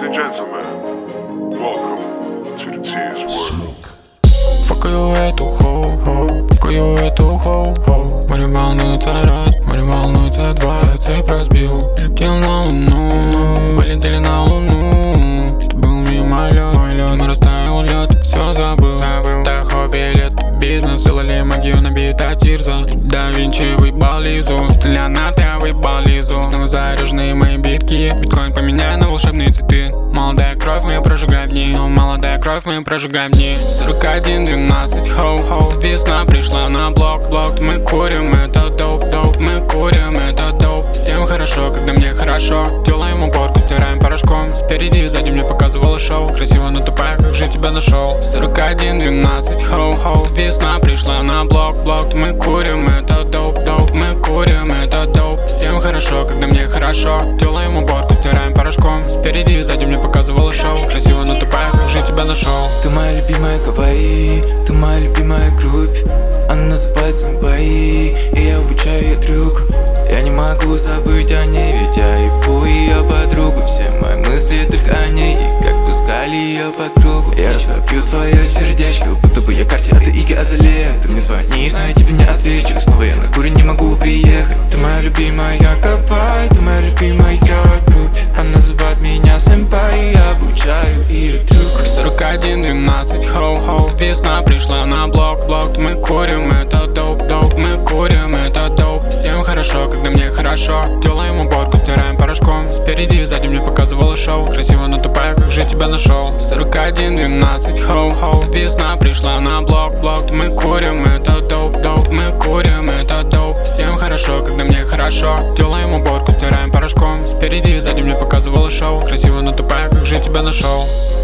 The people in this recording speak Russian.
and gentlemen, welcome to the Tears World. Факаю эту хоу, факаю эту хоу. Море волнуется раз, море волнуется два. Я цепь разбил, летел на луну, полетели на луну. Ты был мимолет, мы растаял лед, все забыл. Да хобби, лет, бизнес, сделали магию на бита Тирза. Да Винчи выебал Лизу, Леонард я выебал Лизу. Снова заряженные мои битки, биткоин поменяй на волшебные цветы. Молодая кровь, мы прожигаем дни, молодая кровь, мы прожигаем дни. 41-12, хоу-хоу, весна пришла на блок. Мы курим, это доп, мы курим, это доп. Всем хорошо, когда мне хорошо. Делаем уборку, стираем порошком. Спереди и сзади мне показывало шоу. Красиво, но тупая, как же тебя нашел. 41-12, хоу-хоу, весна пришла на блок. Мы курим, это доп, мы курим, это доп. Всем хорошо, когда мне хорошо. Делаем уборку, стираем порошком. Спереди и сзади мне показывало шоу. Красиво, но тупая, как же тебя нашел. Ты моя любимая каваи, ты моя любимая группь. Она называется бои, и я обучаю ее трюк. Я не могу забыть о ней, ведь я ебу ее подругу. Все мои мысли только о ней, и как пускали ее по кругу. Я забью твое сердечко, будто бы я карте, а ты Иги Азалея. Ты мне звонишь, но я тебе не отвечу. Снова я на куре не могу приехать. Ты моя любимая кавай, ты моя любимая группь. Она называет меня сэмпай, и я обучаю ее трюк. 41-12, хоу-хоу, весна пришла на блок. Мы курим, это доп, мы курим, это доп. Всем хорошо, когда мне хорошо. Делаем уборку, стираем порошком. Спереди и сзади мне показывало шоу. Красиво, но тупая, как же тебя нашел. 41-12, хоу-хоу, весна пришла на блок. Мы курим, это доп, мы курим, это доп. Всем хорошо, когда мне хорошо. Делаем уборку, стираем порошком. Спереди и сзади мне показывало шоу. Красиво, но тупая, как же тебя нашел.